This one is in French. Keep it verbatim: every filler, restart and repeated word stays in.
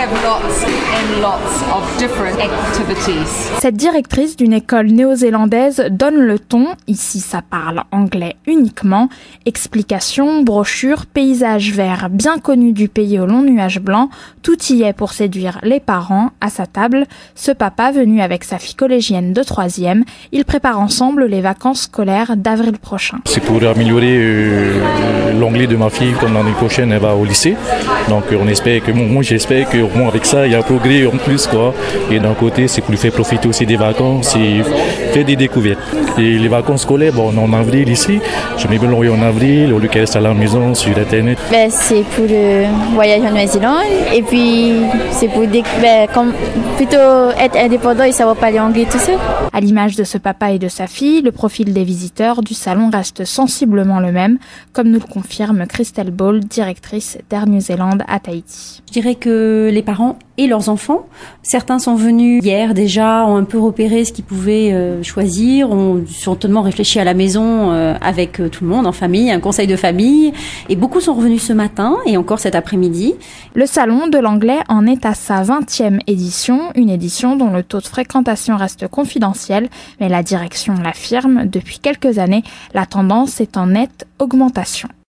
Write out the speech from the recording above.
Cette directrice d'une école néo-zélandaise donne le ton. Ici, ça parle anglais uniquement. Explications, brochures, paysages verts bien connus du pays aux longs nuages blancs. Tout y est pour séduire les parents. À sa table, ce papa venu avec sa fille collégienne de troisième. Ils préparent ensemble les vacances scolaires d'avril prochain. C'est pour améliorer euh, l'anglais de ma fille comme l'année prochaine elle va au lycée. Donc on espère que, bon, moi j'espère que bon, avec ça il y a un progrès en plus quoi. Et d'un côté c'est pour lui faire profiter aussi des vacances et faire des découvertes. Et les vacances scolaires, bon, on est en avril ici. J'aimerais bien l'envoyer en avril au lieu qu'elle reste à la maison sur internet. Ben, c'est pour le voyage en Nouvelle-Zélande et puis c'est pour des, ben, comme, plutôt être indépendant et savoir parler anglais tout seul. À l'image de ce papa et de sa fille, le profil des visiteurs du salon reste sensiblement le même, comme nous le confirme Christelle Ball, directrice d'Air New Zealand à Tahiti. Je dirais que les parents et leurs enfants, certains sont venus hier déjà, ont un peu repéré ce qu'ils pouvaient euh, choisir, ont certainement réfléchi à la maison euh, avec euh, tout le monde en famille, un conseil de famille, et beaucoup sont revenus ce matin et encore cet après-midi. Le salon de l'anglais en est à sa vingtième édition, une édition dont le taux de fréquentation reste confidentiel, mais la direction l'affirme, depuis quelques années, la tendance est en nette augmentation.